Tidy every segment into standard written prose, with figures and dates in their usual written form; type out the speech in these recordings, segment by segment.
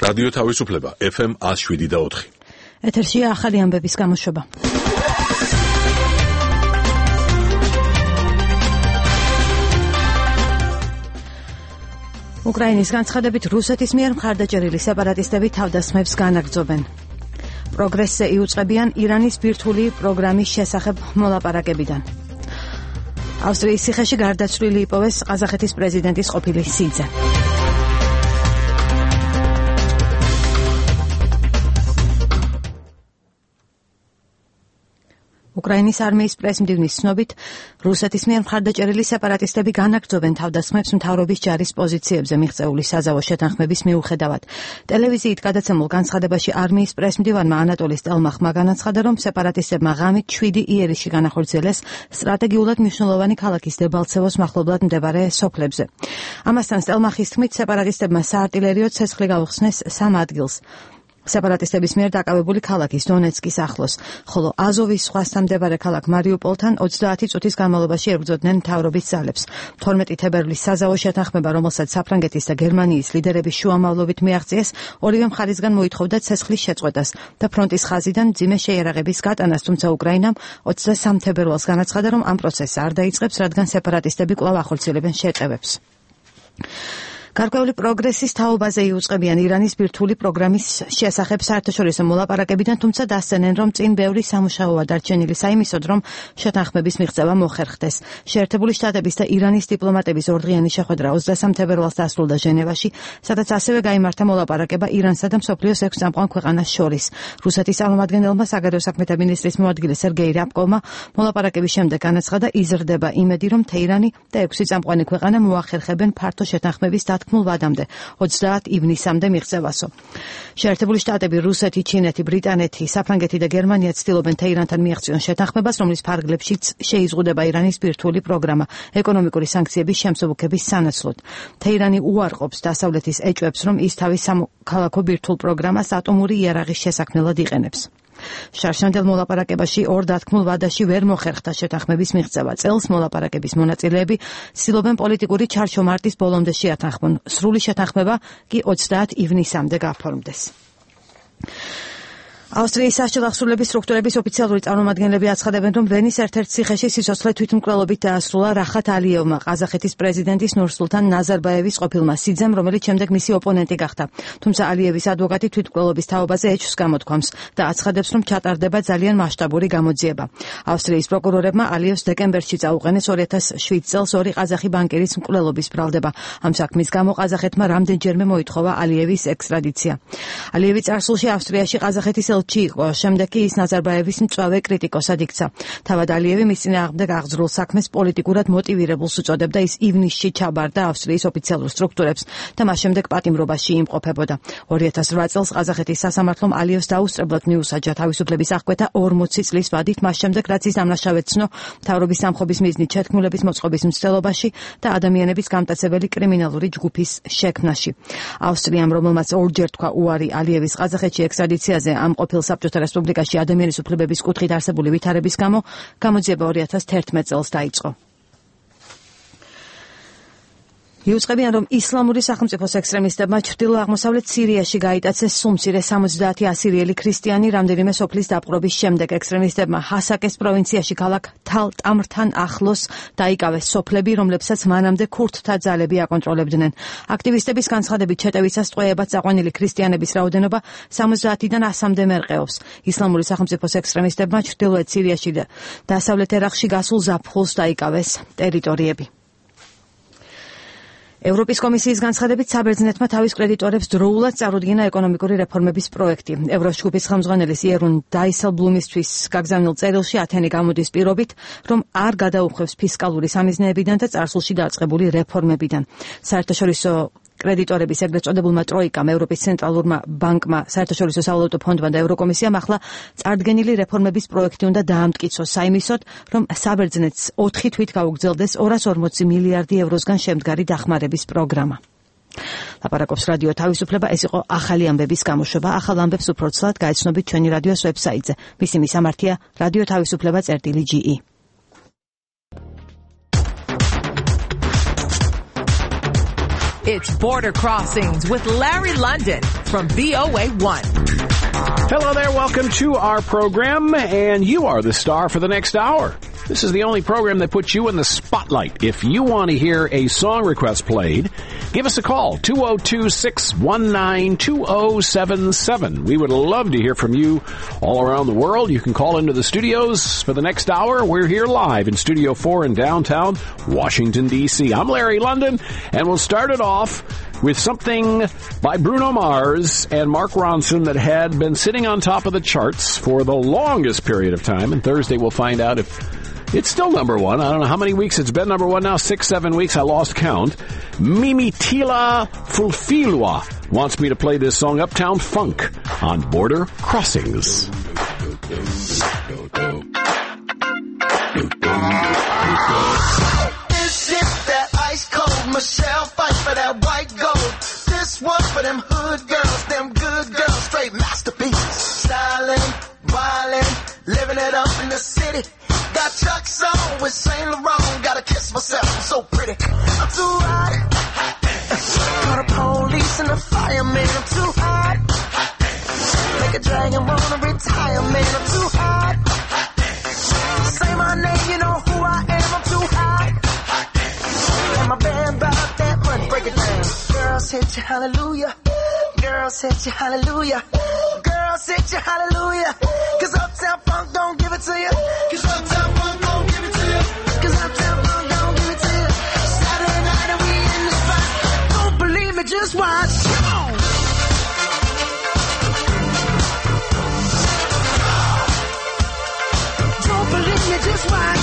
რადიო თავისუფლება FM 107.4. ეთერშია ახალი ამბების გამოშვება. უკრაინის განცხადებით რუსეთის მიერ მხარდაჭერილი სეპარატისტები თავდასხმებს განაგრძობენ. პროგრესზე იუწყებიან ირანის ბირთვული პროგრამის შესახებ მოლაპარაკებიდან. ავსტრიის ციხეში გარდაცვლილი იპოვეს ყაზახეთის პრეზიდენტის ყოფილი სიძე. უკრაინის არმიის პრესმდივნის ცნობით, რუსეთის მიერ მხარდაჭერილი სეპარატისტები განაგრძობენ თავდასხმებს მთავრობის ჯარის პოზიციებზე მიღწეული საზავო შეთანხმების მიუხედავად. ტელევიზიით გადაცემულ განცხადებაში არმიის პრესმდივანმა ანატოლი სტელმახმა განაცხადა, რომ სეპარატისტებმა ღამით 7 იერიშში განახორციელეს სტრატეგიულად მნიშვნელოვანი ქალაქის დებალცევოს მახლობლად მდებარე სოფლებზე. ამასთან სტელმახის თქმით, სეპარატისტებმა საარტილერიო ცეცხლი გაუხსნეს 3 ადგილს. სეპარატისტების მიერ დაკავებული ქალაქის დონეცკის ახლოს, ხოლო აზოვის ზღვასთან მდებარე ქალაქ მარიუპოლთან 30 წუთის განმავლობაში ებრძოდნენ მთავრობის ძალებს. 12 თებერვლის საზავო შეთანხმება, რომელსაც საფრანგეთის და გერმანიის ლიდერების შუამავლობით მიაღწიეს, ორივე მხარისგან მოითხოვდა ცეცხლის შეწყვეტას და ფრონტის ხაზიდან მძიმე შეიარაღების გატანას, თუმცა უკრაინამ 23 თებერვალს განაცხადა, რომ ამ პროცესს არ დაიწყებს, რადგან სეპარატისტები კვლავ ახორციელებენ შეტევებს. გარკვეული პროგრესის თაობაზე იუწყებიან ირანის ბირთვული პროგრამის შესახებ საერთაშორისო მოლაპარაკებიდან, თუმცა დასცენენ, რომ წინ ბევრი სამუშაოა დარჩენილი საიმისოდ, რომ შეთანხმების მიღწევა მოხერხდეს. შეერთებული შტატების და ირანის დიპლომატების ორდღიანი შეხვედრა 23 თებერვალს დასრულდა ჟენევაში, სადაც ასევე გაიმართა მოლაპარაკება ირანსა და მსოფლიოს 6 წამყვან ქვეყანას შორის. რუსეთის წარმომადგენელმა საგარეო საქმეთა მინისტრის მოადგილე სერგეი რაბკოვმა მოლაპარაკების შემდეგ განაცხადა, იზრდება იმედი, რომ თეირანი და 6 წამყვანი ქვეყანა მოახერხებენ ფართო შეთანხმების დათქმულ ვადამდე 30 ივნისამდე მიღწევასო. შეერთებული შტატები, რუსეთი, ჩინეთი, ბრიტანეთი, საფრანგეთი და გერმანია ცდილობენ თეირანთან მიაღწიონ შეთანხმებას, რომლის ფარგლებშიც შეიზღუდება ირანის ბირთვული პროგრამა ეკონომიკური სანქციების შემსუბუქების სანაცვლოდ. თეირანი უარყოფს დასავლეთის ეჭვებს, რომ ის თავის სამოქალაქო ბირთვულ პროგრამას ატომური იარაღის შესაქმნელად იყენებს. შარშანდელ მოლაპარაკებაში ორ დათქმულ ვადაში ვერ მოხერხდა შეთანხმების მიღწევა. წელს მოლაპარაკების მონაწილეები ცდილობენ პოლიტიკური ჩარჩომარტის ბოლომდე შეათანხმონ. სრული შეთანხმება კი 30 ივნისამდე გაფორმდეს. ავსტრიის სასჯელ აღსრულების სტრუქტურების ოფიციალური წარმომადგენლები აცხადებენ, რომ ვენის ერთ-ერთ ციხეში სიცოცხლე თვითმკვლელობით დაასრულა რახათ ალიევმა, ყაზახეთის პრეზიდენტის ნურსულთან ნაზარბაევის ყოფილმა სიძემ, რომელიც შემდეგ მისი ოპონენტი გახდა. თუმცა ალიევის ადვოკატი თვითმკვლელობის თაობაზე ეჭვს გამოთქვამს და აცხადებს, რომ ჩატარდება ძალიან მასშტაბური გამოძიება. ავსტრიის პროკურორებმა ალიევს დეკემბერში წაუყენეს 2007 წელს 2 ყაზახი ბანკირის მკვლელობის ბრალდება. ამ საქმის გამო ყაზახეთმა რამდენჯერმე მოითხოვა ალიევის ექსტრადიცია. ალიევი წარსულში ავსტრიაში ყაზახეთის ელჩი იყო, შემდეგ კი ის ნაზარბაევის მწვავე კრიტიკოსად იქცა. თავად ალიევი მის წინააღმდეგ აღძრულ საქმეს პოლიტიკურად მოტივირებულს უწოდებდა, ის ივნისში ჩაბარდა ავსტრიის ოფიციალურ სტრუქტურებს და მას შემდეგ პატიმრობაში იმყოფებოდა. 2008 წელს ყაზახეთის სასამართლომ ალიევს დაუსწრებლად მიუსაჯა თავისუფლების აღკვეთა 40 წლის ვადით, მას შემდეგ რაც ის დამნაშავედ ცნო მთავრობის სამხობის მიზნით შეთქმულების მოწყობის მცდელობაში და ადამიანების გამტაცებელი კრიმინალური ჯგუფის შექმნაში. ავსტრიამ, რომელმაც ორჯერ თქვა უარი ალიევის ყაზახეთში ექსტრადიციაზე, ამ ყოფილ საბჭოთა რესპუბლიკაში ადამიანის უფლებების კუთხით არსებული ვითარების გამო გამოძიება 2011 წელს დაიწყო. იუწყებიან, რომ ისლამური სახელმწიფოს ექსტრემისტებმა ჩრდილო-აღმოსავლეთ სირიაში გაიტაცეს სუმცირე 70 ასირიელი ქრისტიანი რამდენიმე სოფლის დაპყრობის შემდეგ. ექსტრემისტებმა ჰასაკეს პროვინციაში ქალაქ თალ-ტამრთან ახლოს დაიკავეს სოფლები, რომლებსაც მანამდე ქურთთა ძალები აკონტროლებდნენ. აქტივისტების განცხადებით, შეტევისას ტყვეებად წაყვანილი ქრისტიანების რაოდენობა 70-დან 100-მდე მერყეობს. ისლამური სახელმწიფოს ექსტრემისტებმა ჩრდილოეთ სირიაში და დასავლეთ ერაყში გასულ ზაფხულს დაიკავეს ტერიტორიები. ევროპის კომისიის განცხადებით, საბერძნეთმა თავის კრედიტორებს დროულად წარუდგინა ეკონომიკური რეფორმების პროექტი. ევროშტატის ხელმძღვანელის იერუნ დაისელბლუმისთვის გაგზავნილ წერილში ათენი გამოდის პირობით, რომ არ გადაუხვევს ფისკალური სამიზნეებიდან და წარსულში დაწყებული რეფორმებიდან. საერთაშორისო კრედიტორების ეგრეთ წოდებულმა ტროიკამ, ევროპის ცენტრალურმა ბანკმა, საერთაშორისო სავალუტო ფონდმა და ევროკომისიამ ახლა წარდგენილი რეფორმების პროექტი უნდა დაამტკიცოს საიმისოდ, რომ საბერძნეთს 4 თვით გაუგრძელდეს 240 მილიარდი ევროსგან შემდგარი დახმარების პროგრამა. ლაპარაკობს რადიო თავისუფლება, ეს იყო ახალი ამბების გამოშვება. ახალ ამბებს უფრო ცვლად გაეცნობით ჩვენი რადიოს ვებსაიტზე. მისი მისამართია რადიო თავისუფლება.ge. It's Border Crossings with Larry London from VOA1. Hello there, welcome to our program, and you are the star for the next hour. This is the only program that puts you in the spotlight. If you want to hear a song request played, give us a call, 202-619-2077. We would love to hear from you all around the world. You can call into the studios for the next hour. We're here live in Studio 4 in downtown Washington, D.C. I'm Larry London, and we'll start it off with something by Bruno Mars and Mark Ronson that had been sitting on top of the charts for the longest period of time. And Thursday we'll find out if it's still number one. I don't know how many weeks it's been number one now. 6, 7 weeks. I lost count. Mimitila Fulfilwa wants me to play this song, Uptown Funk, on Border Crossings. This is that ice cold Michelle fight for that white gold. This one for them hood girls, them good girls, straight masterpieces. Styling, wildin', living it up in the city. Got Chuck's on with Saint Laurent. Gotta kiss myself, I'm so pretty. I'm too hot. Call the police and the fireman. I'm too hot. Make a dragon wanna retire, man. I'm too hot. Say my name, you know who I am. I'm too hot. And my band bought that money. Break it down. Girls hit you, hallelujah. Girls hit you, hallelujah. Girls hit you, hallelujah. Cause Uptown Funk don't give it to you. Cause Uptown Funk don't give it to you. Cause Uptown Funk don't give it to you. Saturday night and we in the spot. Don't believe me, just watch. Come on. Don't believe me, just watch.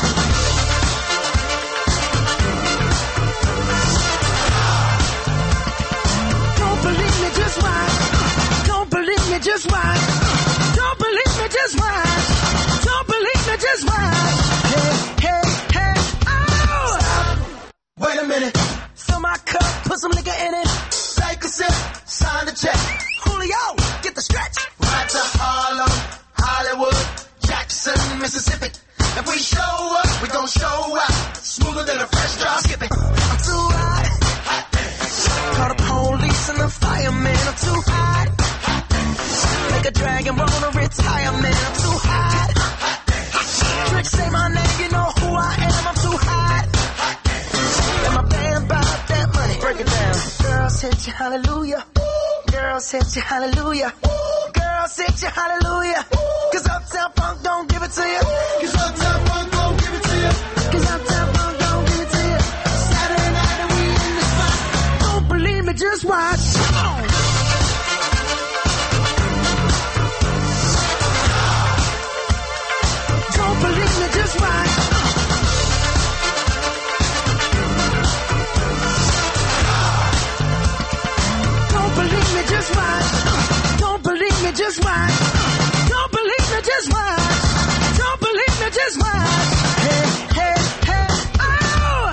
Don't believe me, just watch. Don't believe me, just watch. Don't believe me, just watch. Don't believe me, just watch. Hey, hey, hey, oh! Stop. Wait a minute. Fill my cup, put some liquor in it. Take a sip, sign the check. Julio, get the stretch. Right to Harlem, Hollywood, Jackson, Mississippi. If we show up, we gon' show out. Smoother than a fresh drop skipping. I'm too hot. Call the police and the fireman. I'm too hot. Make a dragon wanna retire, man. I'm too hot. Trick, say my name, you know who I am. I'm too hot. And my band bought that money. Break it down. Girls hit you, hallelujah. Girls hit you, hallelujah. Girls hit you, hallelujah. Cause Uptown Funk don't give it to you. Cause Uptown Funk don't give it to you. Cause Uptown Funk don't give it to you. Saturday night and we in the spot. Don't believe me, just watch. Come on. Don't believe me, just watch. Don't believe me, just watch. Don't believe me, just watch. Don't believe me, just watch. Don't believe me, just watch. Hey, hey, hey, oh!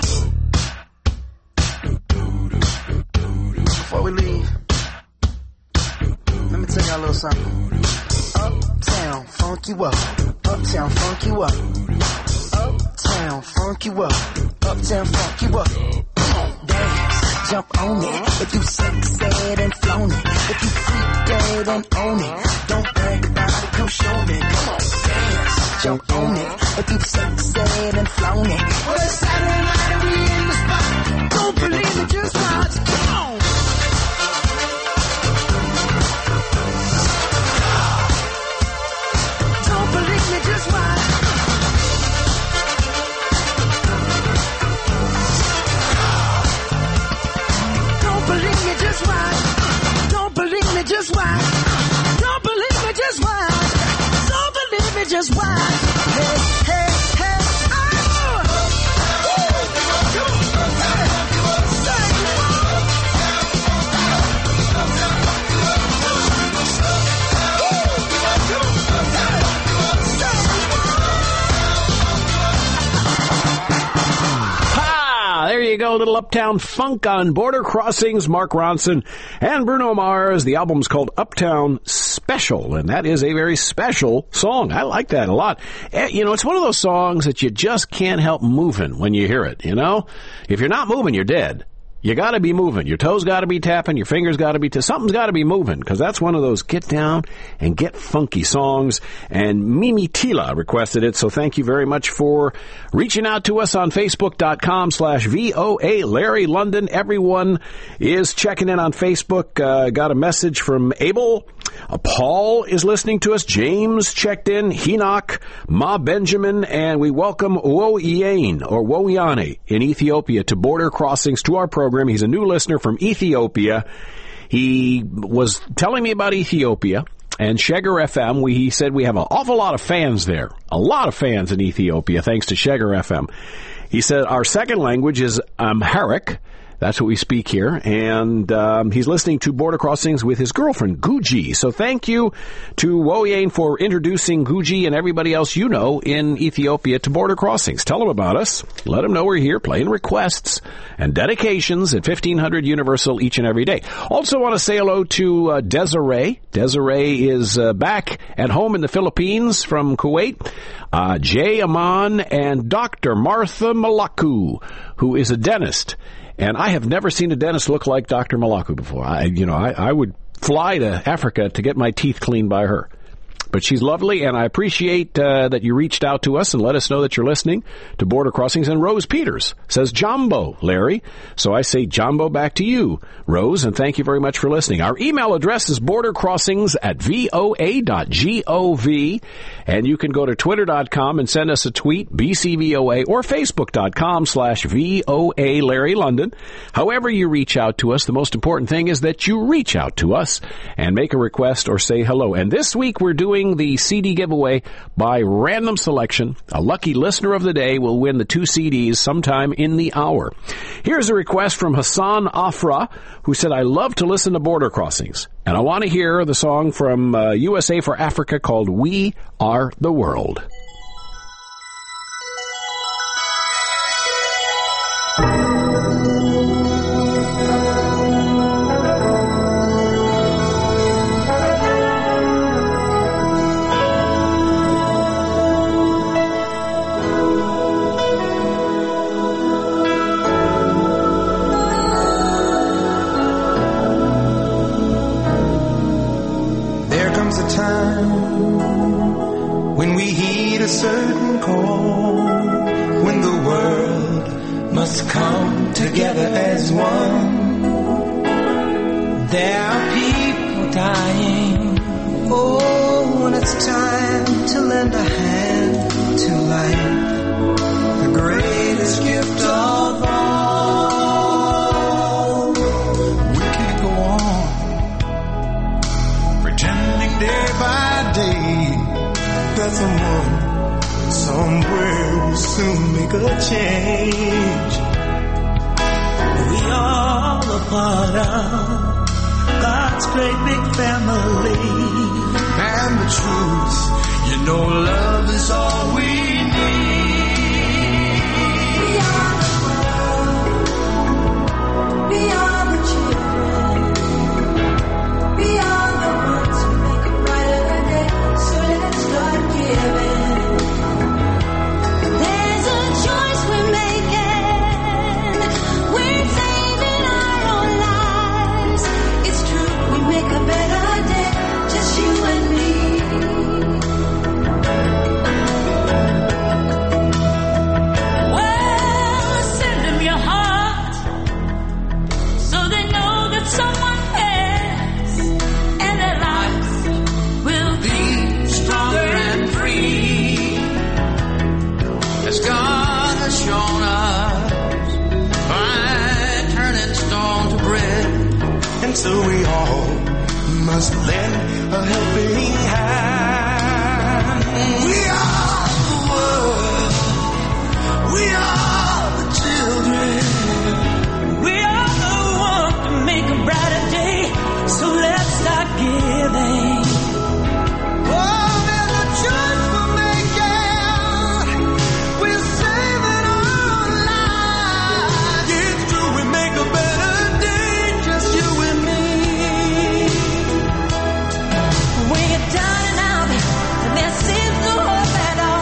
Before we leave, let me tell y'all a little something. Uptown, funk you up. Uptown, funk you up. Uptown, funk you up. Uptown, funk you up. Come on, dance, jump on it. If you sexed and flown it. If you freak dead and own it. Don't brag about it, come show me. Come on, dance, jump on it. If you sexed and flown it. Well, it's Saturday night and we in the spot. Don't believe me, just watch. Come on. Don't believe me, just watch. Don't believe me, just watch. Don't believe me, just watch. Don't believe me, just watch. Don't believe me, just watch. Hey, hey, hey, oh! There you go, little Uptown Funk on Border Crossings, Mark Ronson and Bruno Mars. The album's called Uptown Special, and that is a very special song. I like that a lot. You know, it's one of those songs that you just can't help moving when you hear it, you know? If you're not moving, you're dead. You got to be moving. Your toes got to be tapping. Your fingers got to be something's got to be moving, because that's one of those get down and get funky songs. And Mimi Tila requested it, so thank you very much for reaching out to us on Facebook.com/VOA Larry London. Everyone is checking in on Facebook. Got a message from Abel. Paul is listening to us. James checked in. Enoch, Ma Benjamin, and we welcome Wowiane in Ethiopia to Border Crossings to our program. He's a new listener from Ethiopia. He was telling me about Ethiopia and Sheger FM. He said we have an awful lot of fans there. A lot of fans in Ethiopia, thanks to Sheger FM. He said our second language is Amharic. That's what we speak here. And he's listening to Border Crossings with his girlfriend, Guji. So thank you to Wowiane for introducing Guji and everybody else you know in Ethiopia to Border Crossings. Tell them about us. Let them know we're here playing requests and dedications at 1500 Universal each and every day. Also want to say hello to Desiree. Desiree is back at home in the Philippines from Kuwait. Jay Aman and Dr. Martha Malaku, who is a dentist. And I have never seen a dentist look like Dr. Malaku before. I would fly to Africa to get my teeth cleaned by her. But she's lovely, and I appreciate that you reached out to us and let us know that you're listening to Border Crossings. And Rose Peters says, Jumbo, Larry. So I say Jumbo back to you, Rose, and thank you very much for listening. Our email address is bordercrossings@voa.gov, and you can go to twitter.com and send us a tweet, BCVOA, or facebook.com/VOA Larry London. However you reach out to us, the most important thing is that you reach out to us and make a request or say hello. And this week we're doing the CD giveaway by random selection. A lucky listener of the day will win the 2 CDs sometime in the hour. Here's a request from Hassan Afra, who said, I love to listen to Border Crossings, and I want to hear the song from USA for Africa called We Are the World. Together as one. There are people dying. Oh, when it's time to lend a hand to life, the greatest gift of all. We can't go on pretending day by day that someone somewhere will soon make a change. We all a part of God's great big family. And the truth, love is all we need. We are the world. We are the children. We are the ones who make a brighter day. So let's start giving. There's a choice we're making. We're saving our own lives. It's true, we make a better day, just you and me. Well, send them your heart so they know that someone cares, and their lives will be stronger and free, as God has shown us by turning stone to bread. And so we all must lend a helping hand. We are the world. We are the children. We are the ones to make a brighter day. So let's start giving. Oh, there's a choice we're making. We're saving our lives. It's true, we make a better day, just you and me. When you're down and out, and there seems no hope at all.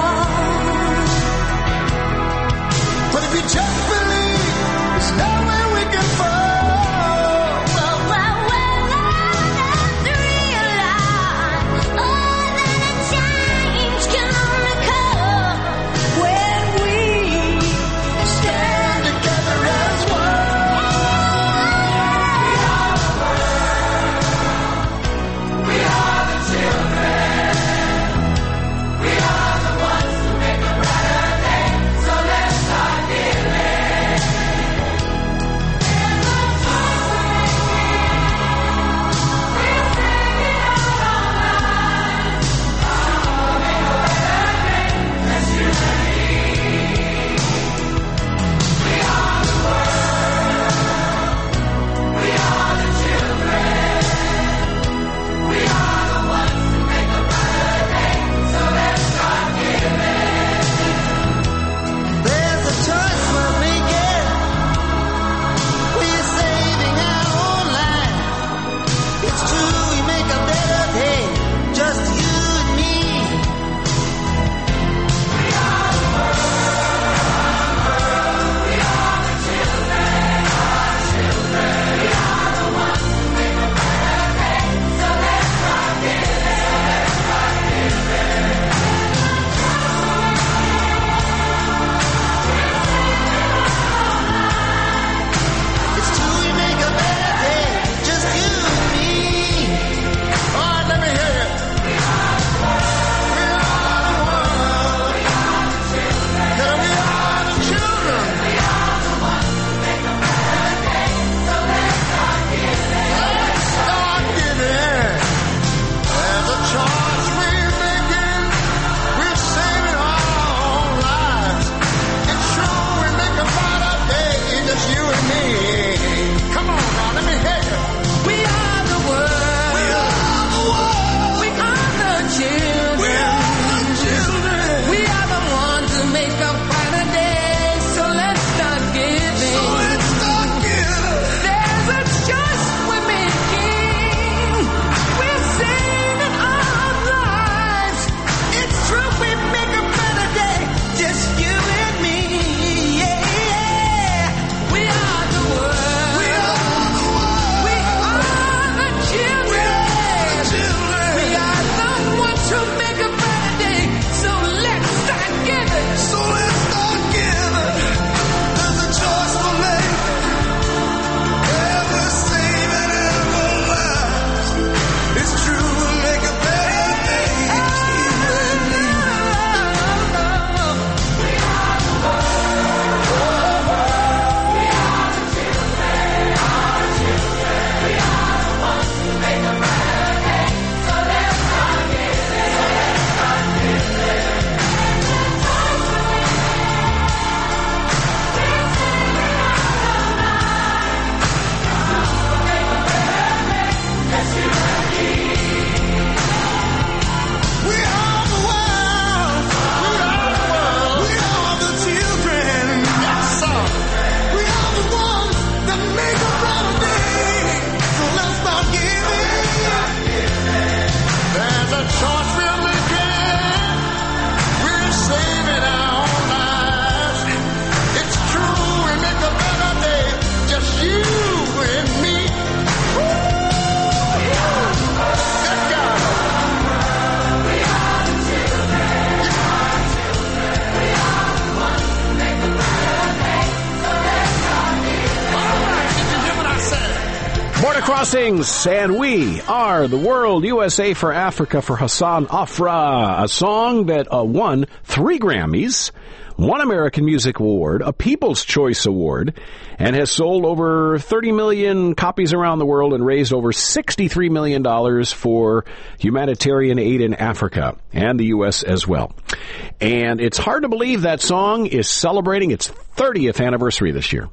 Crossings, and we are the world. USA for Africa for Hassan Afra, a song that won 3 Grammys, 1 American Music Award, a People's Choice Award, and has sold over 30 million copies around the world and raised over $63 million for humanitarian aid in Africa and the U.S. as well. And it's hard to believe that song is celebrating its 30th anniversary this year.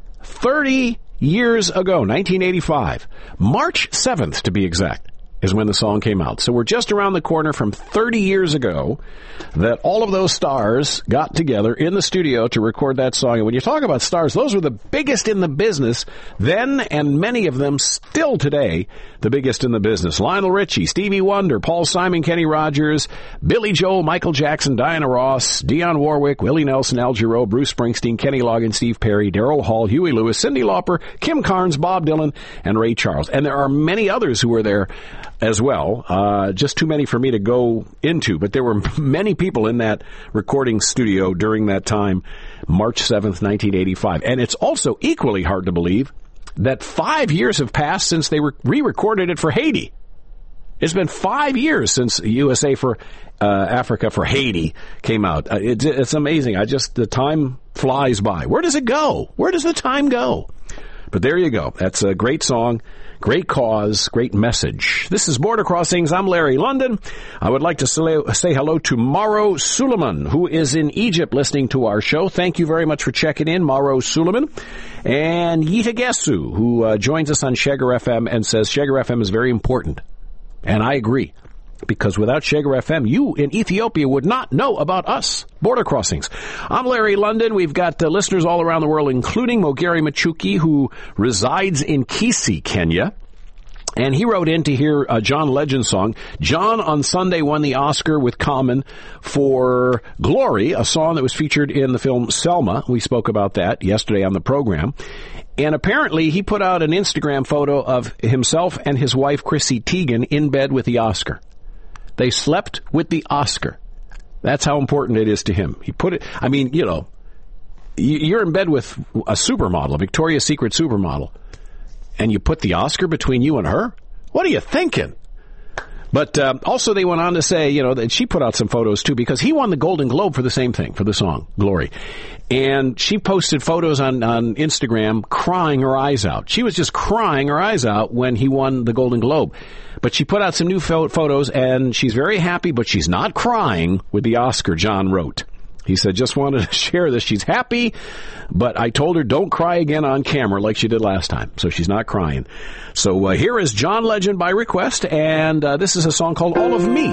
30 years ago, 1985, March 7th to be exact, is when the song came out. So we're just around the corner from 30 years ago that all of those stars got together in the studio to record that song. And when you talk about stars, those were the biggest in the business then, and many of them still today, the biggest in the business. Lionel Richie, Stevie Wonder, Paul Simon, Kenny Rogers, Billy Joel, Michael Jackson, Diana Ross, Dionne Warwick, Willie Nelson, Al Jarreau, Bruce Springsteen, Kenny Loggins, Steve Perry, Daryl Hall, Huey Lewis, Cyndi Lauper, Kim Carnes, Bob Dylan, and Ray Charles. And there are many others who were there as well. Just too many for me to go into, but there were many people in that recording studio during that time, March 7th, 1985. And it's also equally hard to believe that 5 years have passed since they re-recorded it for Haiti. It's been 5 years since USA for Africa for Haiti came out. It's amazing. The time flies by. Where does it go? Where does the time go? But there you go. That's a great song. Great cause, great message. This is Border Crossings. I'm Larry London. I would like to say hello to Mauro Suleiman, who is in Egypt listening to our show. Thank you very much for checking in, Mauro Suleiman. And Yita Gesu, who joins us on Sheger FM and says Sheger FM is very important. And I agree. Because without Sheger FM, you in Ethiopia would not know about us. Border Crossings. I'm Larry London. We've got listeners all around the world, including Mogeri Machuki, who resides in Kisii, Kenya. And he wrote in to hear a John Legend song. John on Sunday won the Oscar with Common for Glory, a song that was featured in the film Selma. We spoke about that yesterday on the program. And apparently he put out an Instagram photo of himself and his wife, Chrissy Teigen, in bed with the Oscar. They slept with the Oscar. That's how important it is to him. He put it, I mean, you know, you're in bed with a supermodel, a Victoria's Secret supermodel, and you put the Oscar between you and her? What are you thinking? But also they went on to say, you know, that she put out some photos too, because he won the Golden Globe for the same thing, for the song, Glory. And she posted photos on Instagram crying her eyes out. She was just crying her eyes out when he won the Golden Globe. But she put out some new photos, and she's very happy, but she's not crying with the Oscar, John wrote. He said, just wanted to share this. She's happy, but I told her don't cry again on camera like she did last time. So she's not crying. So here is John Legend by request, and this is a song called All of Me.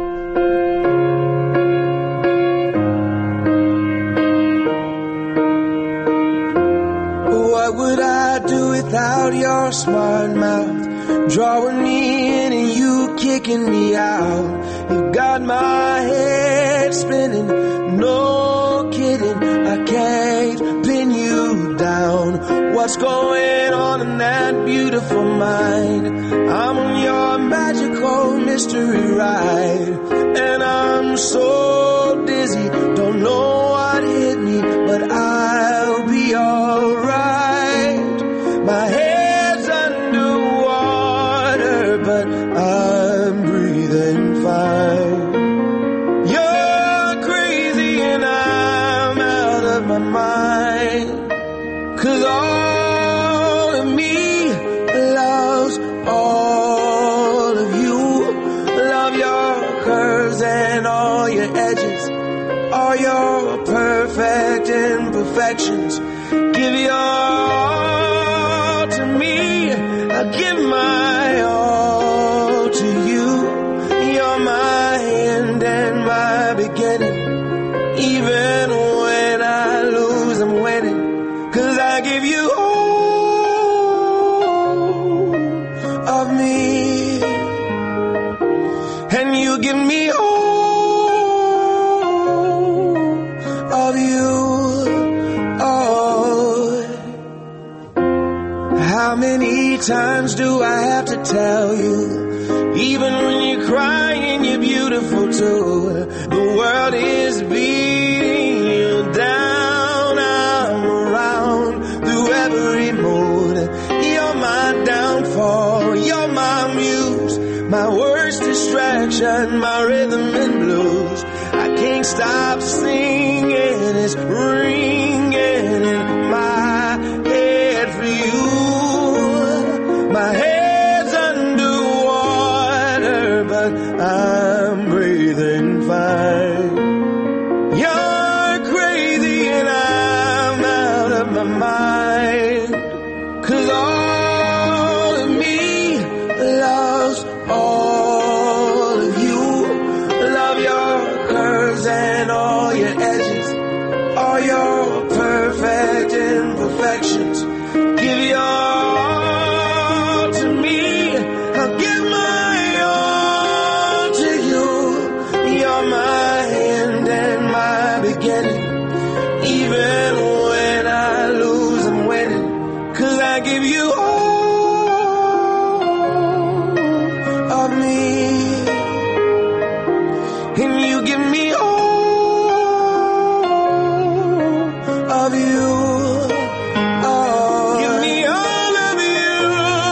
What would I do without your smart mouth? Drawing me in and you kicking me out. You got my head spinning, no kidding. I can't pin you down. What's going on in that beautiful mind? I'm on your magical mystery ride, and I'm so dizzy, don't know what hit me, but I'll be alright. My head's underwater, but I'm breathing fine. You're crazy and I'm out of my mind. 'Cause all of me loves all of you. Love your curves and all your edges, all your perfect imperfections. Give your all to me, I give my all to you. You're my end and my beginning. Even when I lose, I'm winning. 'Cause I give you all of me, and you give me all of you. How many times do I have to tell you? Even when you're crying, you're beautiful too. The world is beating you down. I'm around through every mood. You're my downfall. passion, my rhythm and blues. I can't stop singing, it's ringing in my head for you. My head's underwater, but I'm breathing fine. You're crazy and I'm out of my mind. 'Cause all of me loves all of you. Love your curves and all your edges, all your perfect imperfections. Give your all to me, I'll give my all to you. You're my end and my beginning. Even when I lose, I'm winning. 'Cause I give you all of me, and you give me all of you. Oh, give me all of you.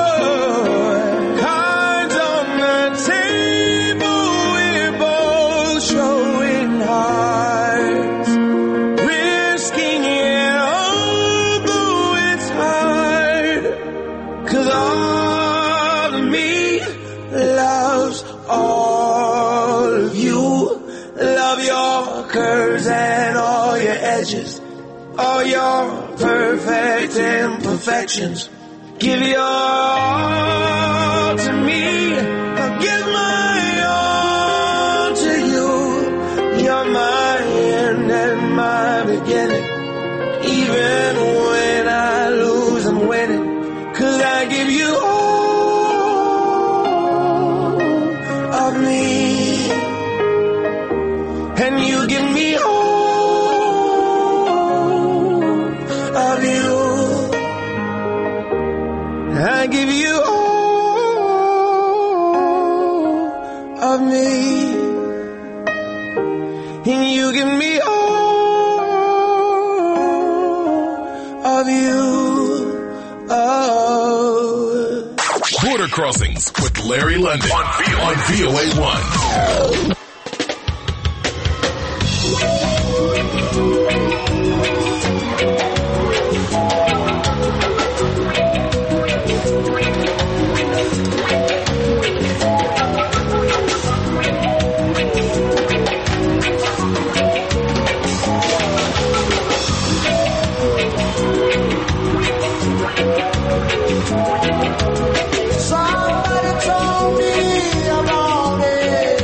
Cards on the table, we're both showing hearts, risking it all, though it's hard. 'Cause all of me loves all of you. Love your curves and all your edges, all your perfect imperfections. Give your all to me, I'll give my all to you. You're my end and my beginning. Even when I lose, I'm winning. 'Cause I give you all of me, and you give me all of you. I give you all of me, and you give me all of you. Oh. Border Crossings with Larry London on VOA1. Somebody told me about it.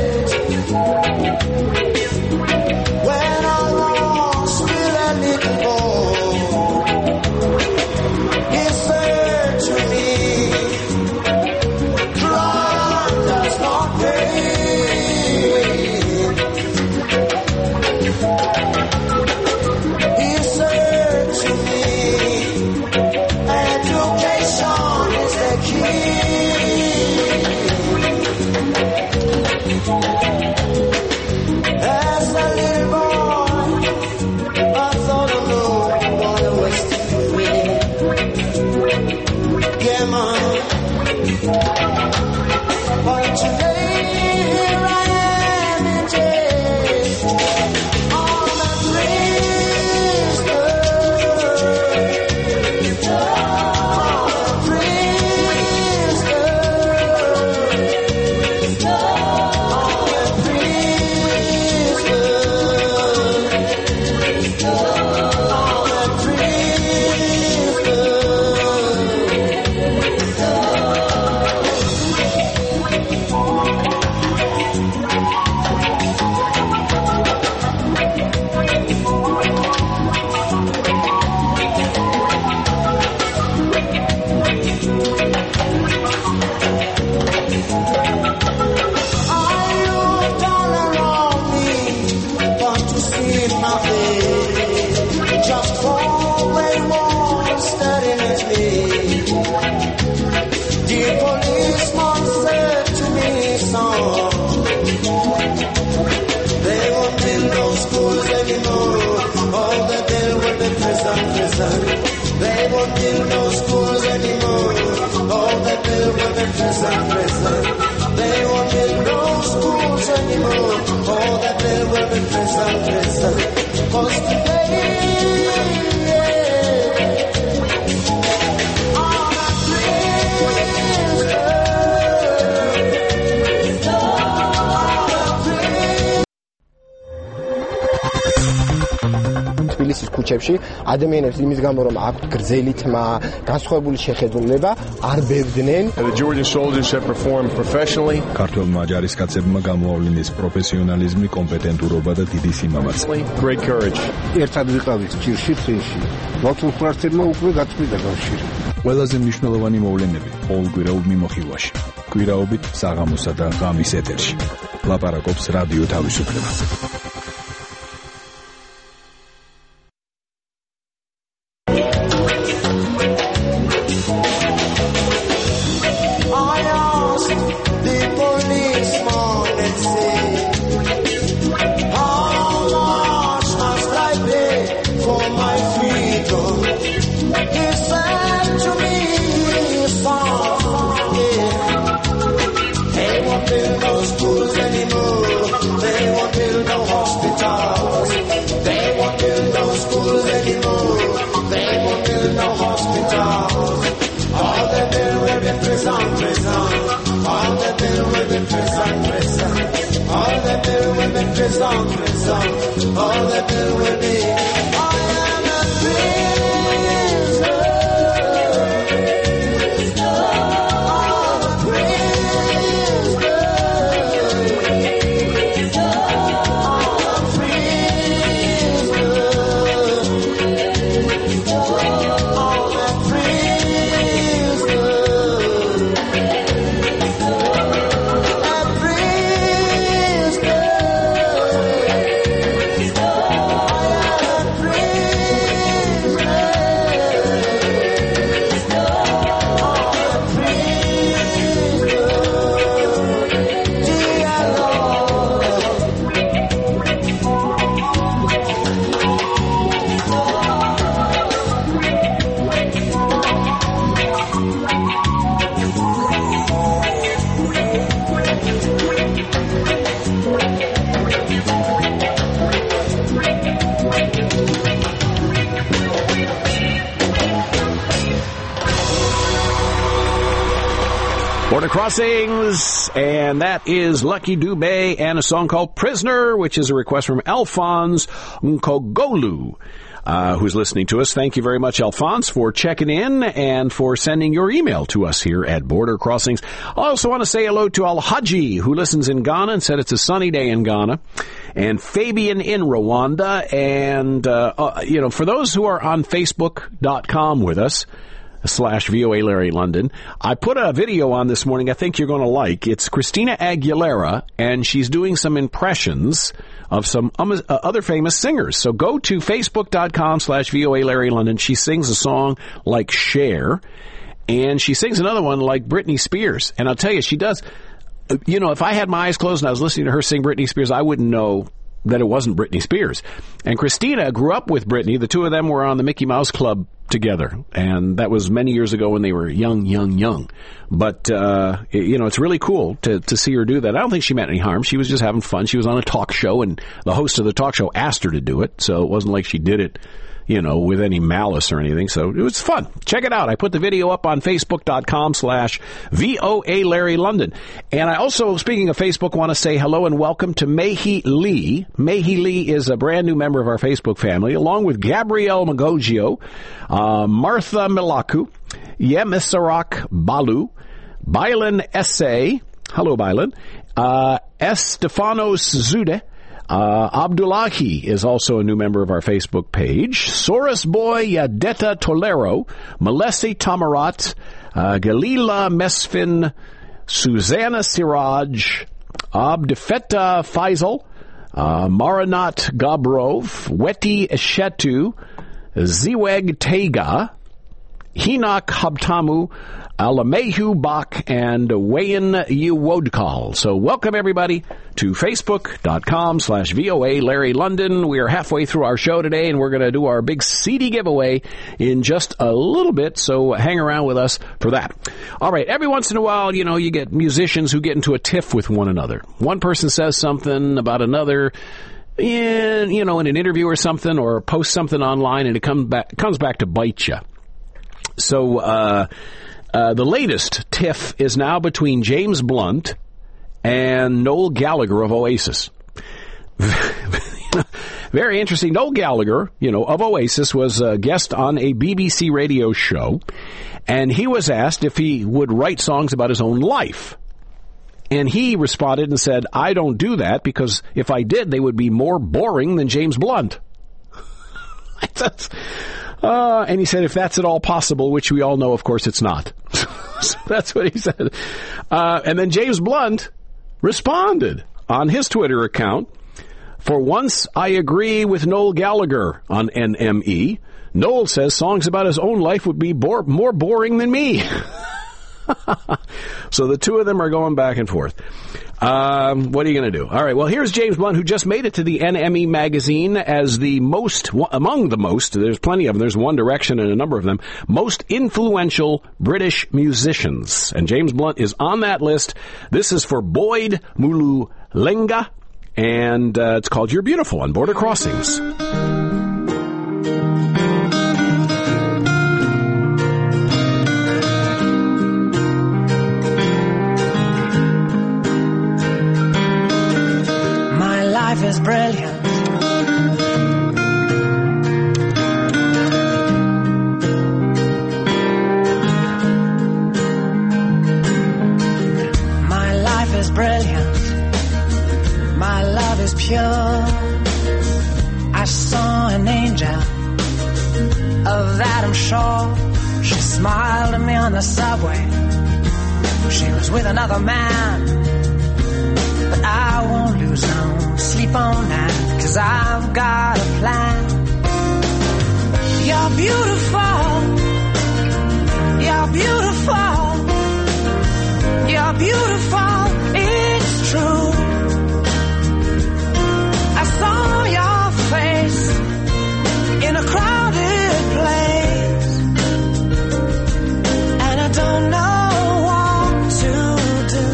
They won't build no schools anymore. All they build will be prison. They won't build no schools ქუჩებში ადამიანებს იმის გამო რომ აქვთ გრძელი თმა, განსხვავებული შეხედულება, არ ბევდნენ. The Georgian soldiers have performed professionally. ქართველმა ჯარისკაცებმა გამოავლინეს პროფესიონალიზმი, კომპეტენტურობა და დიდი სიმამაცე. Great courage. ერთად ვიყავით ჭირში წინში. ბათუმ კვარტირმა უკვე გაწყვიტა კავშირი. ყველაზე მნიშვნელოვანი მოვლენები ყოველკვირეულ მიმოხილვაში. კვირაობით საღამოსა და ღამის ეთერში. ლაპარაკობს რადიო თავისუფლება. All that there will be. I am a prisoner. Border Crossings, and that is Lucky Dubé and a song called Prisoner, which is a request from Alphonse Nkogolu, who's listening to us. Thank you very much, Alphonse, for checking in and for sending your email to us here at Border Crossings. I also want to say hello to Al-Haji, who listens in Ghana and said it's a sunny day in Ghana, and Fabian in Rwanda. And, for those who are on Facebook.com with us, /VOA Larry London. I put a video on this morning I think you're going to like. It's Christina Aguilera, and she's doing some impressions of some other famous singers. So go to Facebook.com /VOA Larry London. She sings a song like Cher, and she sings another one like Britney Spears. And I'll tell you, she does, if I had my eyes closed and I was listening to her sing Britney Spears, I wouldn't know that it wasn't Britney Spears. And Christina grew up with Britney. The two of them were on the Mickey Mouse Club together, and that was many years ago when they were young. But, it's really cool to see her do that. I don't think she meant any harm. She was just having fun. She was on a talk show, and the host of the talk show asked her to do it, so it wasn't like she did it, with any malice or anything. So it was fun. Check it out. I put the video up on Facebook.com /VOA Larry London. And I also, speaking of Facebook, want to say hello and welcome to Mehi Lee. Mehi Lee is a brand new member of our Facebook family, along with Gabrielle Magogio, Martha Milaku, Yemisarak Balu, Bylan Essay. Hello, Bylan. Estefanos Zude. Abdullahi is also a new member of our Facebook page. Soros Boy Yadeta Tolero, Melesi Tamarat, Galila Mesfin, Susanna Siraj, Abdefeta Faisal, Maranat Gabrov, Weti Eshetu, Ziweg Tega, Hinak Habtamu, Alamehu Bach, and Wayan Uwodkal. So welcome everybody to Facebook.com /VOA Larry London. We are halfway through our show today, and we're going to do our big CD giveaway in just a little bit, so hang around with us for that. All right, every once in a while, you get musicians who get into a tiff with one another. One person says something about another in an interview or something, or posts something online, and it comes back to bite you. So, the latest tiff is now between James Blunt and Noel Gallagher of Oasis. Very interesting. Noel Gallagher, of Oasis, was a guest on a BBC radio show, and he was asked if he would write songs about his own life. And he responded and said, I don't do that because if I did, they would be more boring than James Blunt. And he said, if that's at all possible, which we all know, of course, it's not. So that's what he said. And then James Blunt responded on his Twitter account, for once I agree with Noel Gallagher on NME. Noel says songs about his own life would be more boring than me. So the two of them are going back and forth. What are you going to do? All right, well, here's James Blunt, who just made it to the NME magazine as among the most, there's plenty of them, there's One Direction and a number of them, most influential British musicians. And James Blunt is on that list. This is for Boyd Mululenga, and it's called You're Beautiful on Border Crossings. Is brilliant. My life is brilliant. My love is pure. I saw an angel, of that I'm sure. She smiled at me on the subway. She was with another man, but I won't lose no sleep on that, 'cause I've got a plan. You're beautiful. You're beautiful. You're beautiful. It's true. I saw your face in a crowded place, and I don't know what to do.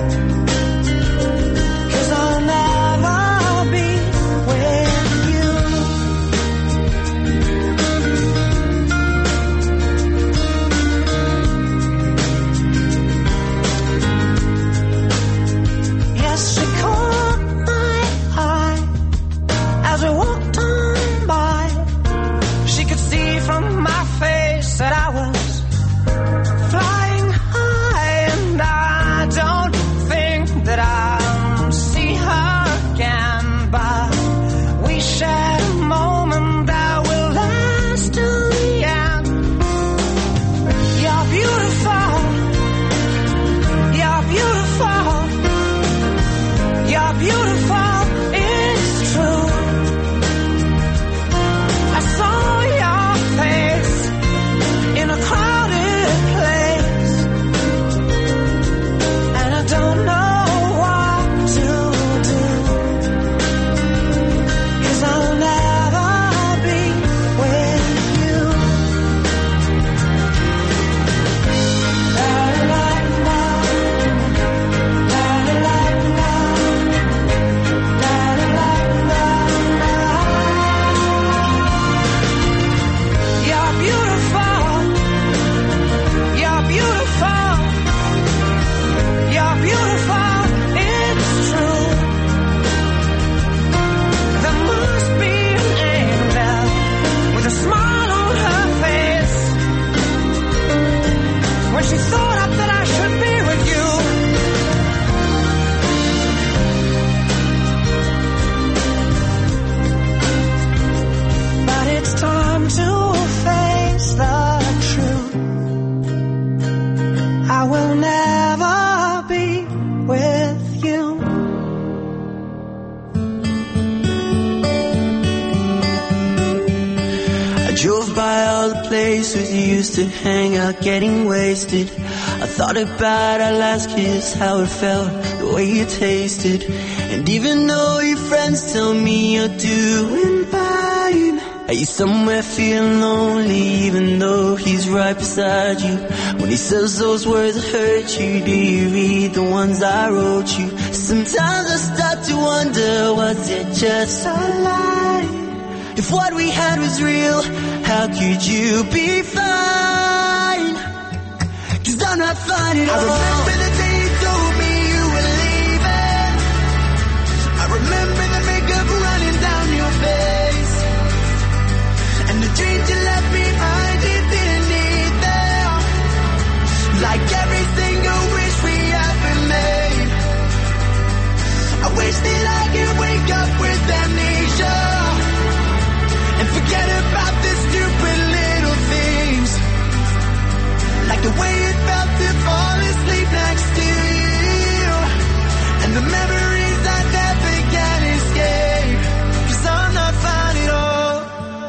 That I was flying high, and I don't think that I'll see her again, but we shared a moment that will last till the end. You're beautiful. You're beautiful. You're beautiful. It's true. I saw your face in a crowded place, and I don't know what to do, 'cause I'll never be with you. La la la, la la la, la la la la. You're beautiful. You're beautiful. You're beautiful. It's true. There must be an angel with a smile on her face when she thought up that I should be with you. But it's time to face the truth. I will never be with you. I drove by all the places you used to hang out, getting wasted. I thought about our last kiss, how it felt, the way you tasted. And even though your friends tell me you're doing fine, are you somewhere feeling lonely, even though he's right beside you? When he says those words that hurt you, do you read the ones I wrote you? Sometimes I start to wonder, was it just a lie? If what we had was real, how could you be fine? 'Cause I'm not fine at all. I remember the day you told me you were leaving. I remember the makeup running down your face. dreams you left behind, you didn't need them. Like every single wish we ever made. I wish that I could wake up with amnesia and forget about the stupid little things. Like the way it felt to fall asleep next to you, and the memories I never can escape, 'cause I'm not fine at all.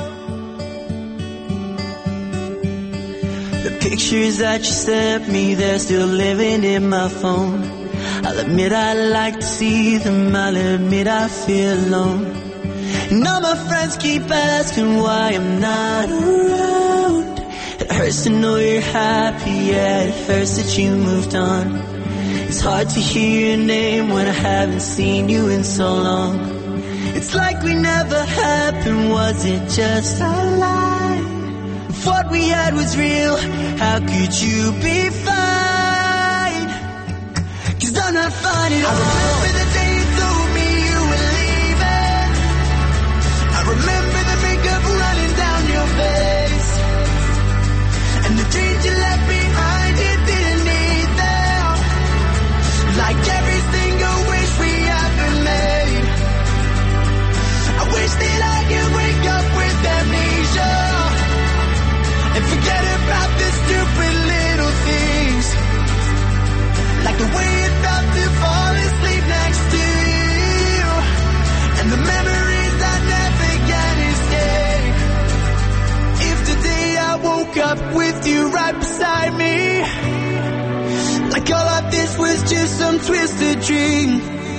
The pictures that you sent me, they're still living in my phone. I'll admit I like to see them, I'll admit I feel alone. And all my friends keep asking why I'm not around. It hurts to know you're happy, yeah, it hurts that you moved on. It's hard to hear your name when I haven't seen you in so long. It's like we never happened, was it just a lie? If what we had was real, how could you be fine? 'Cause I'm not fine at all. I remember the day you told me you were leaving. I remember the makeup running down your face, and the dreams you left behind, you didn't need them. Like every single wish we ever made. I wish that I could wake up with amnesia and forget about the stupid little things. Like the way it felt to fall asleep next to you, and the memories I never can escape. If today I woke up with you right beside me, like all of this was just some twisted dream,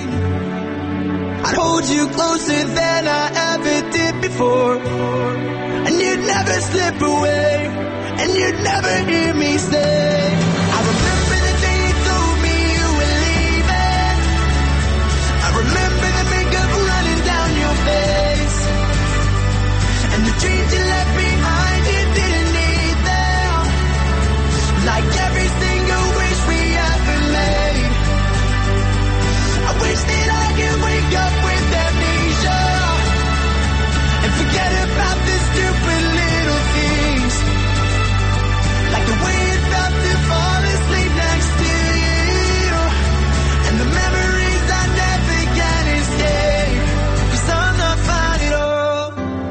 I'd hold you closer than I ever did before, and you'd never slip away, and you'd never hear me say, I remember the day you told me you were leaving. I remember the makeup running down your face, and the dreams you left behind, you didn't need them. Like every single wish we ever made. I wish that I could wake up with amnesia and forget about the stupid little things. Like the way it felt to fall asleep next to you, and the memories I never can escape, 'cause I'm not fine at all.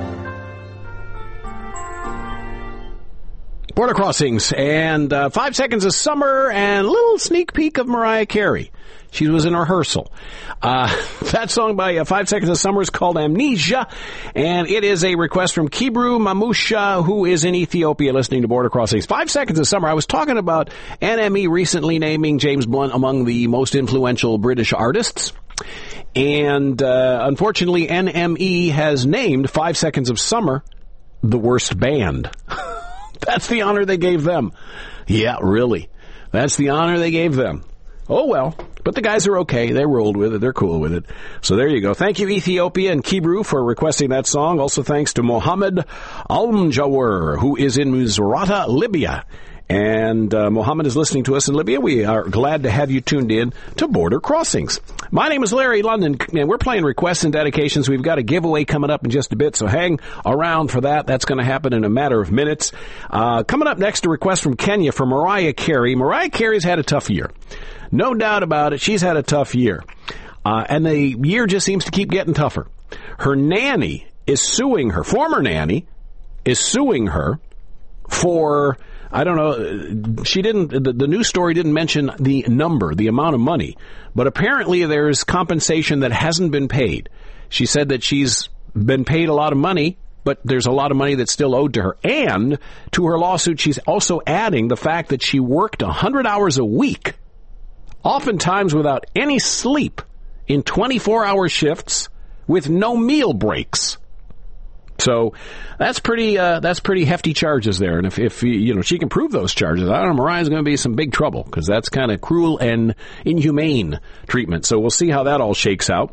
Border Crossings and 5 Seconds of Summer and a little sneak peek of Mariah Carey. She was in rehearsal. That song by 5 Seconds of Summer is called Amnesia, and it is a request from Kibru Mamusha, who is in Ethiopia listening to Border Crossings. 5 Seconds of Summer. I was talking about NME recently naming James Blunt among the most influential British artists. And unfortunately, NME has named 5 Seconds of Summer the worst band. That's the honor they gave them. Yeah, really. That's the honor they gave them. Oh, well. But the guys are okay. They rolled with it. They're cool with it. So there you go. Thank you, Ethiopia and Kibru, for requesting that song. Also thanks to Mohammed Almjawar, who is in Misrata, Libya. And Mohammed is listening to us in Libya. We are glad to have you tuned in to Border Crossings. My name is Larry London, and we're playing requests and dedications. We've got a giveaway coming up in just a bit, so hang around for that. That's going to happen in a matter of minutes. Coming up next, a request from Kenya for Mariah Carey. Mariah Carey's had a tough year. No doubt about it. She's had a tough year. And the year just seems to keep getting tougher. Her nanny is suing her. Former nanny is suing her for, I don't know, she didn't, the news story didn't mention the number, the amount of money, but apparently there's compensation that hasn't been paid. She said that she's been paid a lot of money, but there's a lot of money that's still owed to her. And to her lawsuit, she's also adding the fact that she worked 100 hours a week, oftentimes without any sleep, in 24-hour shifts with no meal breaks. So that's pretty hefty charges there. And if you know, she can prove those charges, I don't know, Mariah's going to be in some big trouble, because that's kind of cruel and inhumane treatment. So we'll see how that all shakes out.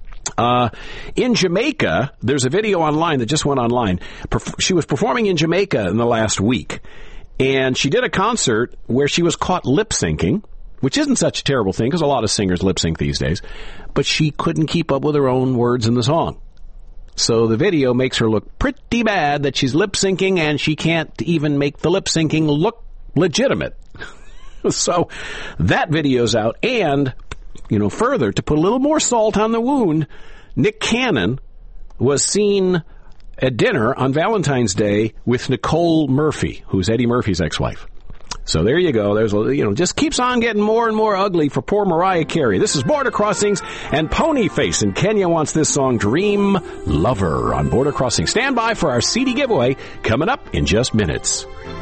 In Jamaica, there's a video online that just went online. She was performing in Jamaica in the last week, and she did a concert where she was caught lip syncing, which isn't such a terrible thing because a lot of singers lip sync these days, but she couldn't keep up with her own words in the song. So the video makes her look pretty bad that she's lip-syncing, and she can't even make the lip-syncing look legitimate. So that video's out. And, further, to put a little more salt on the wound, Nick Cannon was seen at dinner on Valentine's Day with Nicole Murphy, who's Eddie Murphy's ex-wife. So there you go. There's, just keeps on getting more and more ugly for poor Mariah Carey. This is Border Crossings and Ponyface, and Kenya wants this song, Dream Lover, on Border Crossing. Stand by for our CD giveaway coming up in just minutes.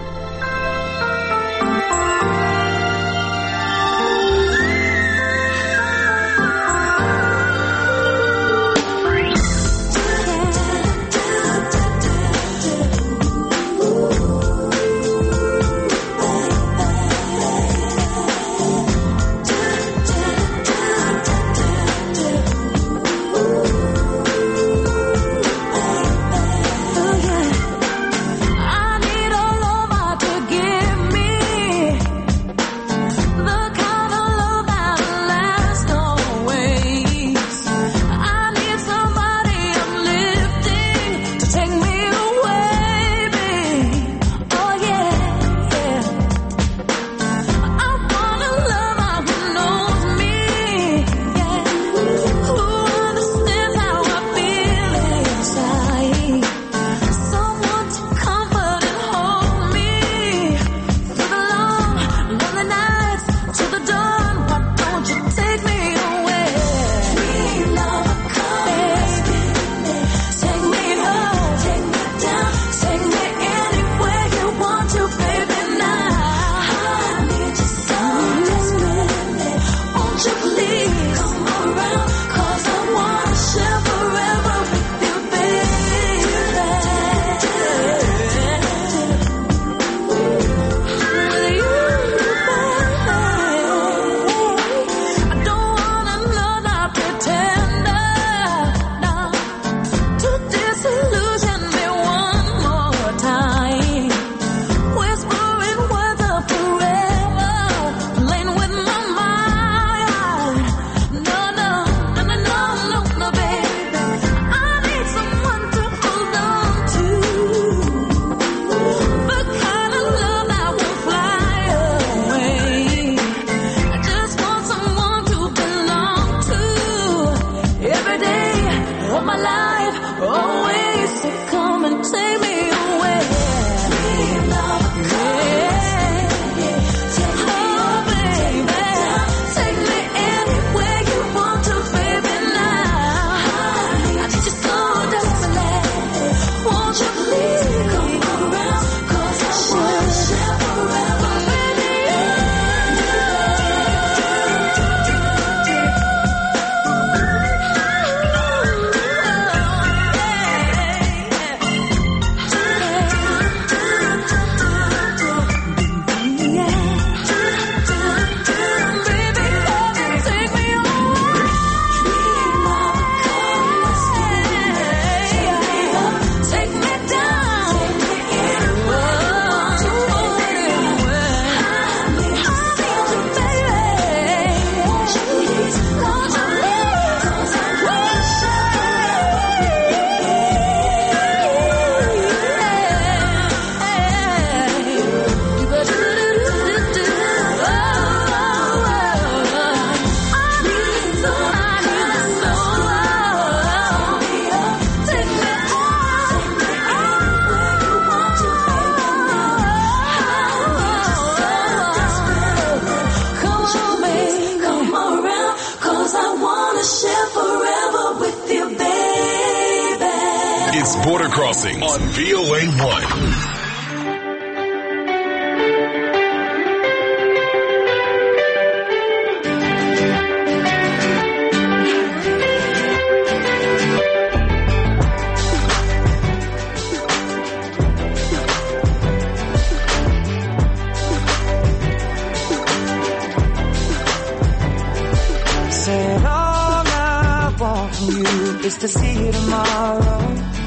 Border Crossings on VOA1. Is to see you tomorrow,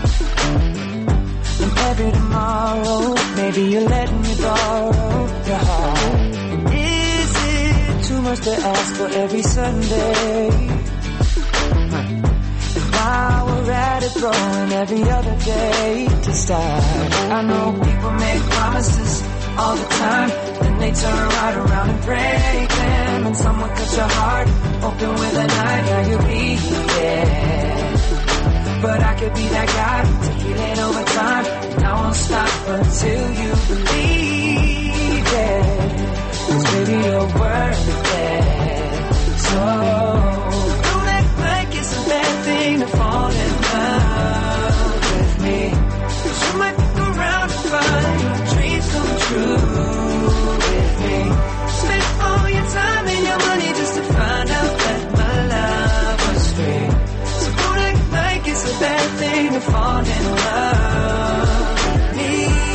and every tomorrow, maybe you're letting me borrow your heart. Is it too much to ask for every Sunday? And while we're better at it throwing every other day to start. I know people make promises all the time, then they turn right around and break them. And someone cut your heart open with a knife, now you bleed. But I could be that guy to heal it over time, and I won't stop until you believe it. 'Cause baby, you're worth it. So don't act like it's a bad thing to fall in love with me. 'Cause you might look around and find your dreams come true with me. Spend all your time and your money just to find out that my love was free. So don't act like it's a bad thing to fall in love with me.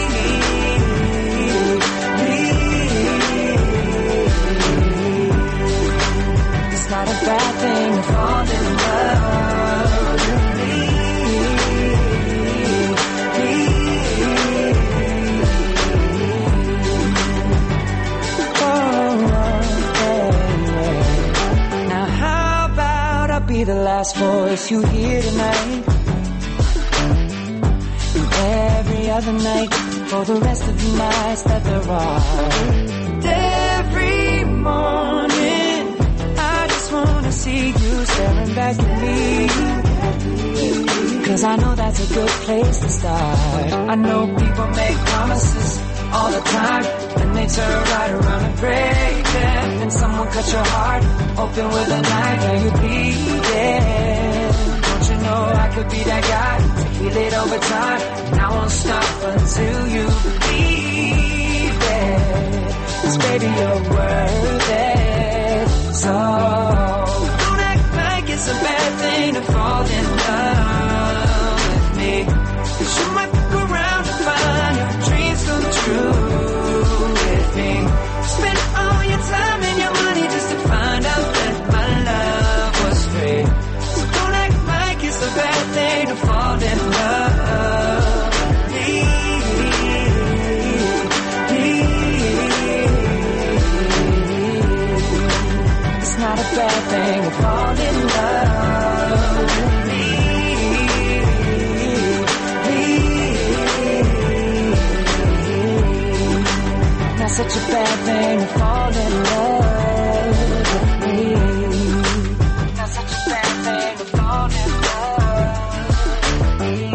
It's not a bad thing to fall in love with me. Now how about I be the last voice you hear tonight, and every other night for the rest of the nights that there are. And every morning I just wanna see you staring back at me, 'cause I know that's a good place to start. I know people make promises all the time, and they turn right around and break them. And someone cut your heart open with a knife, now you bleeding. Don't you know I could be that guy to heal it over time, and I won't stop until you believe it. 'Cause baby, you're worth it. So don't act like it's a bad thing to fall in love with me. 'Cause you might look around and find your dreams come true with me. Spend all your time and your money just to find out that my love was free. So don't act like it's a bad thing to fall in love with me. It's not a bad thing to fall in love with me. Not such a bad thing to fall in love with me. Not such a bad thing to fall in love with me.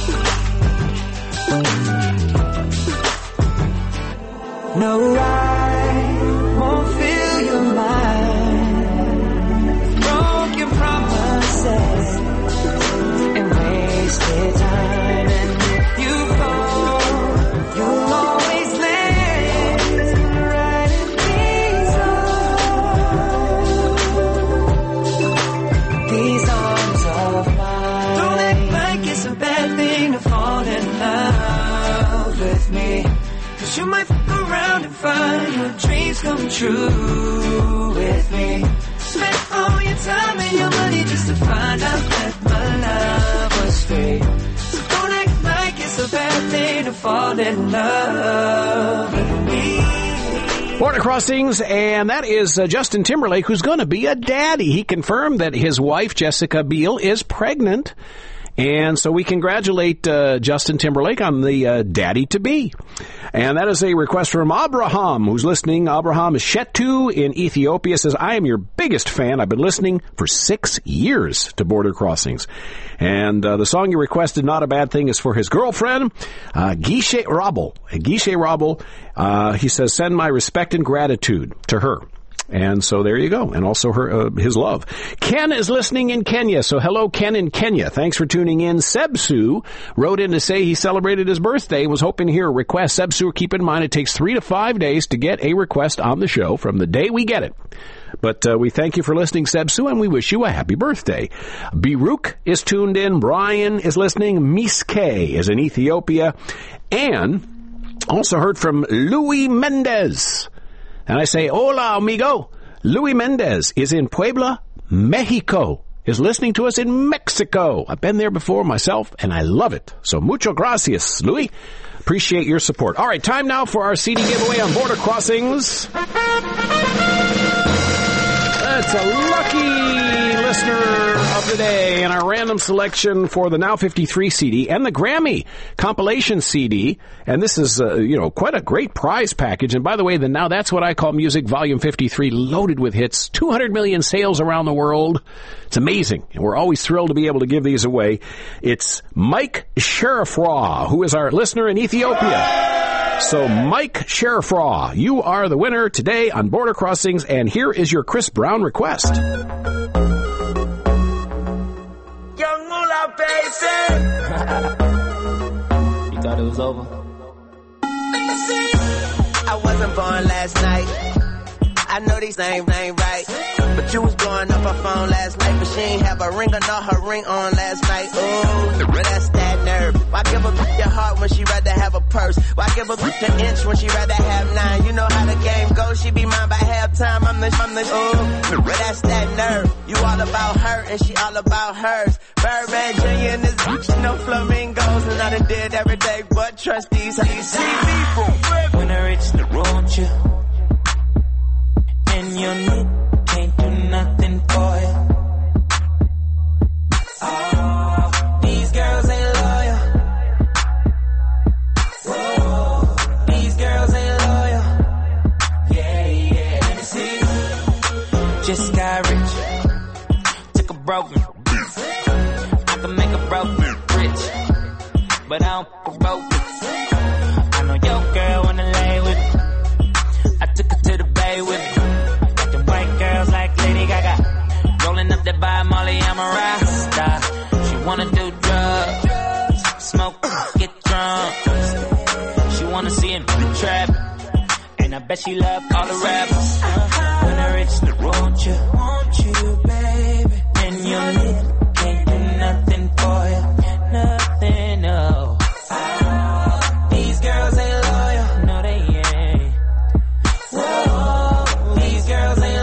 No, I won't fill your mind with broken promises and wasted time. And if you fall, you'll always land right in these arms of mine. Don't act like it's a bad thing to fall in love with me. 'Cause you might fuck around and find your dreams come true with me. Spend all your time and your money just to find out that my love was free. So don't act like it's a bad thing to fall in love with me. Border Crossings, and that is Justin Timberlake, who's going to be a daddy. He confirmed that his wife, Jessica Biel, is pregnant. And so we congratulate Justin Timberlake on the daddy-to-be. And that is a request from Abraham, who's listening. Abraham Shetu in Ethiopia says, I am your biggest fan. I've been listening for 6 years to Border Crossings. And the song you requested, Not a Bad Thing, is for his girlfriend, Gishe Rabel. Gishe Rabel, he says, send my respect and gratitude to her. And so there you go. And also his love. Ken is listening in Kenya. So hello, Ken in Kenya. Thanks for tuning in. Sebsu wrote in to say he celebrated his birthday and was hoping to hear a request. Sebsu, keep in mind it takes 3 to 5 days to get a request on the show from the day we get it. But we thank you for listening, Sebsu, and we wish you a happy birthday. Biruk is tuned in. Brian is listening. Miske is in Ethiopia. And also heard from Louis Mendez. And I say, hola, amigo. Louis Mendez is in Puebla, Mexico, is listening to us in Mexico. I've been there before myself, and I love it. So mucho gracias, Louis. Appreciate your support. All right, time now for our CD giveaway on Border Crossings. That's a lucky listener of the day and our random selection for the Now 53 CD and the Grammy compilation CD. And this is, quite a great prize package. And by the way, the Now That's What I Call Music Volume 53 loaded with hits, 200 million sales around the world. It's amazing. And we're always thrilled to be able to give these away. It's Mike Sherifraw, who is our listener in Ethiopia. So, Mike Sherifraw, you are the winner today on Border Crossings, and here is your Chris Brown request. Young Moolah, baby. You thought it was over? I wasn't born last night. I know these names ain't right. But you was blowing up her phone last night, but she ain't have a ring or not her ring on last night. Ooh, that's that nerve. Why give a your heart when she rather have a purse? Why give a an inch when she rather have 9? You know how the game goes, she be mine by halftime. I'm the ooh, that's that nerve. You all about her and she all about hers. Birdman Jr. and this bitch, no flamingos, and I done did every day but trust these CB. When I reach the road, you and your knee can't do nothing for you. Oh, these girls ain't loyal. Whoa, these girls ain't loyal. Yeah, let me see. Just got rich, took a broken. I can make a broken rich, but I don't broke it. I know your girl wanna lay with me. I took her to the bay with me. Girls like Lady Gaga, rolling up that by Molly, I'm a Rasta. She wanna do drugs, smoke, get drunk. She wanna see it in the trap, and I bet she love all the rappers. When I reach the road, you want you, baby, and your lip can't do nothing for you, nothing, no. These girls ain't loyal, no they ain't. Whoa, these girls ain't.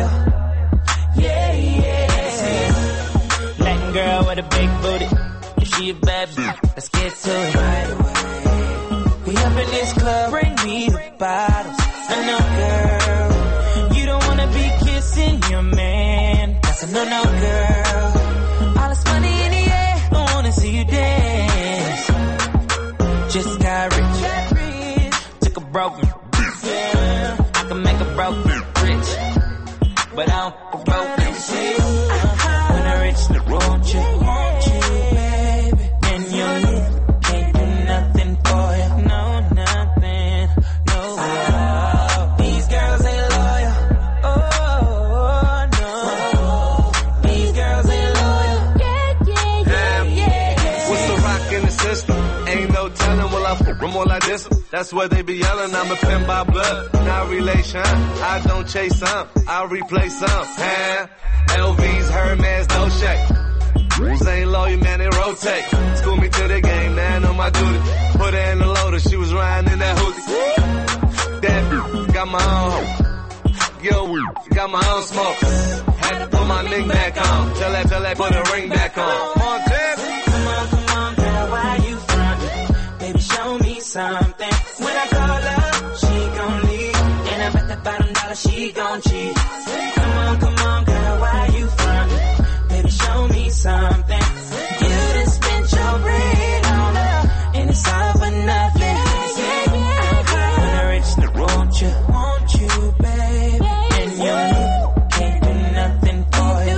Girl with a big booty, if she a bad bitch, let's get to it right away. We up in this club, bring me the bottles. I know, girl, you don't wanna be kissing your man. That's a no, girl. All this money in the air, I wanna see you dance. Just got rich, took a broken, yeah. I can make a broken rich, but I don't broke it. When I reach the road, you want you, baby, and your lip can't do nothing for you, no, nothing, no. These girls ain't loyal, oh, no. These girls ain't loyal, yeah. What's the rock in the system? Ain't no telling, will I from all I diss 'em? That's what they be yelling, I'm a pin by blood, not relation. I don't chase some, I replace some, huh? LVs, Hermes, no shake. Rules ain't loyal, man, they rotate. School me to the game, now I know my duty. Put her in the loader, she was riding in that hoodie. That got my own hoe. Yo, got my own smoke. Had to put my ring back on. Tell that, put a ring back on. Montana. Come on, girl, why you frontin'? Baby, show me something. When I call her, she gon' leave. And I bet that bottom dollar she gon' cheat. Come on, girl, why you frontin'? Baby, show me something. You done spent your bread on her, and it's all for nothing. When I reach the road, you want you, baby, and your lip can't do nothing for you.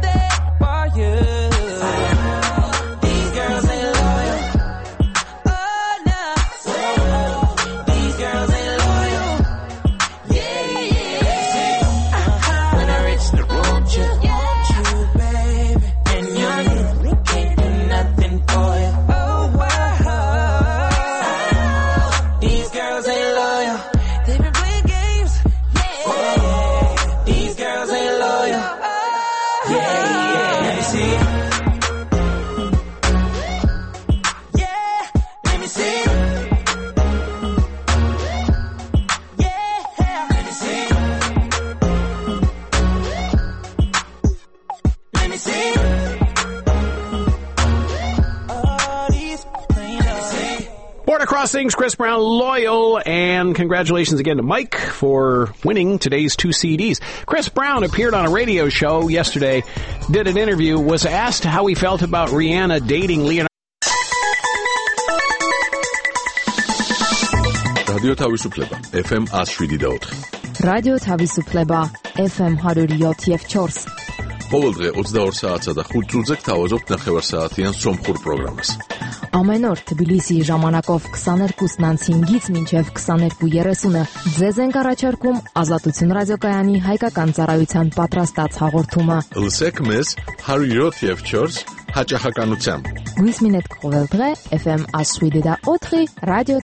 These girls ain't loyal. Oh no, these girls ain't loyal. Yeah. Crossings, Chris Brown, Loyal, and congratulations again to Mike for winning today's 2 CDs. Chris Brown appeared on a radio show yesterday, did an interview, was asked how he felt about Rihanna dating Leonardo. Radio Tavisupleba, FM 107.4. Radio Tavisupleba, FM 107.4. ყოველდღე 22 საათსა და 5 წუთზე გთავაზობთ ნახევარსაათიან სომხურ პროგრამას. Ամեն օր Թբիլիսիի ժամանակով 22-ից 5-ից մինչև 22:30-ը ձեզ ենք առաջարկում Ազատություն ռադիոկայանի հայկական ծառայության պատրաստած հաղորդումը։ Լսեք մեզ 107.4 հաճախականությամբ։ Գույս մինետ կողել დღე FM 107.4 Radio